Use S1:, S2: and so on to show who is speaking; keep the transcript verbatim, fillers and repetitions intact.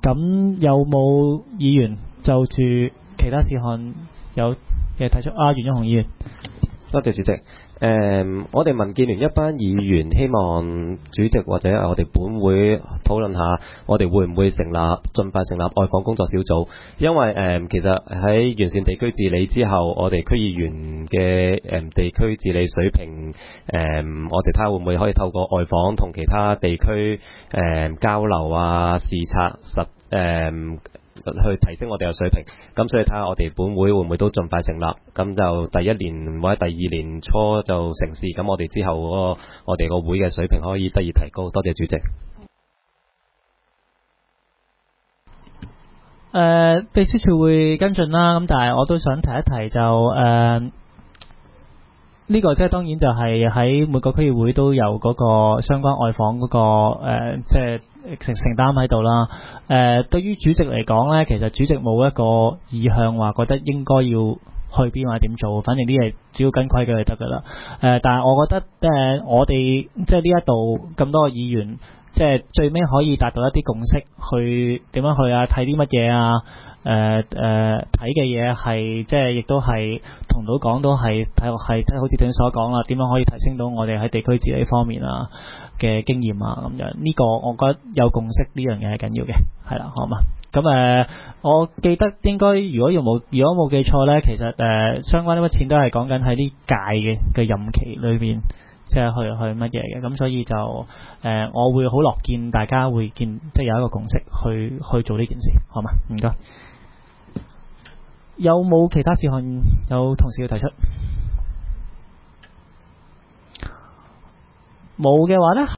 S1: 咁有冇議員就住其他事項有嘅提出？啊，袁欣鴻議員。
S2: 多謝主席。誒、嗯，我哋民建聯一班議員希望主席或者我哋本會討論下，我哋會唔會成立盡快成立外訪工作小組？因為誒、嗯，其實喺完善地區治理之後，我哋區議員嘅誒、嗯、地區治理水平，誒、嗯，我哋睇下會唔會可以透過外訪同其他地區誒、嗯、交流啊、視察實誒。嗯去提升我哋嘅水平，咁所以睇下我哋本會會唔會都盡快成立，咁就第一年或者第二年初就成事，咁我哋之後嗰個我哋個會嘅水平可以得以提高。多謝主席。
S1: 誒、呃，秘書處會跟進啦，咁但係我都想提一提就誒。呃呢個即係當然就係喺每個區議會都有嗰個相關外訪嗰個誒，即係承承擔喺度啦。誒，對於主席嚟講呢，其實主席冇一個意向話覺得應該要去邊或者點做，反正啲嘢只要跟規矩就得噶啦。誒，但係我覺得誒，我哋即係呢一度咁多個議員，即係最尾可以達到一啲共識，去點樣去啊？睇啲乜嘢啊？誒誒睇嘅嘢係即係亦都係同到講到係睇係即係好似頭先所講啦，點樣可以提升到我哋喺地區治理方面啊嘅經驗啊咁樣，呢、這個我覺得有共識呢樣嘢係緊要嘅，係啦，好嘛？咁誒、呃，我記得應該如果要冇如果冇記錯咧，其實誒、呃、相關呢筆錢都係講緊喺呢屆嘅嘅任期裏邊，即係去去乜嘢嘅，咁所以就誒、呃、我會好樂見大家會見即係有一個共識去去做呢件事，好嘛？唔該。有冇其他事項有同事要提出？冇嘅話呢？